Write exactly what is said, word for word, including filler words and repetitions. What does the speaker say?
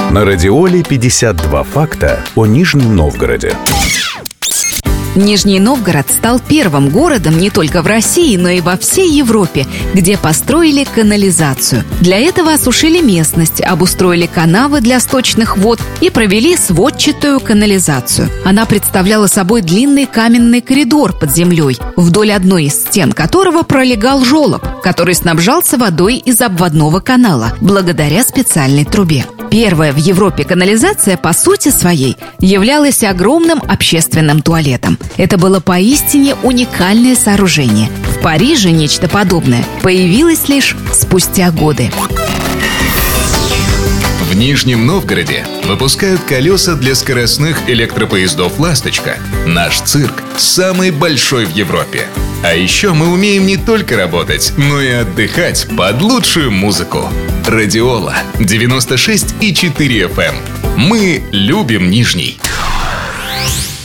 На Радиоле пятьдесят два факта о Нижнем Новгороде. Нижний Новгород стал первым городом не только в России, но и во всей Европе, где построили канализацию. Для этого осушили местность, обустроили канавы для сточных вод и провели сводчатую канализацию. Она представляла собой длинный каменный коридор под землей, вдоль одной из стен которого пролегал желоб, который снабжался водой из обводного канала, благодаря специальной трубе. Первая в Европе канализация, по сути своей, являлась огромным общественным туалетом. Это было поистине уникальное сооружение. В Париже нечто подобное появилось лишь спустя годы. В Нижнем Новгороде выпускают колеса для скоростных электропоездов «Ласточка». Наш цирк самый большой в Европе. А еще мы умеем не только работать, но и отдыхать под лучшую музыку. Радиола девяносто шесть и четыре эф эм. Мы любим Нижний.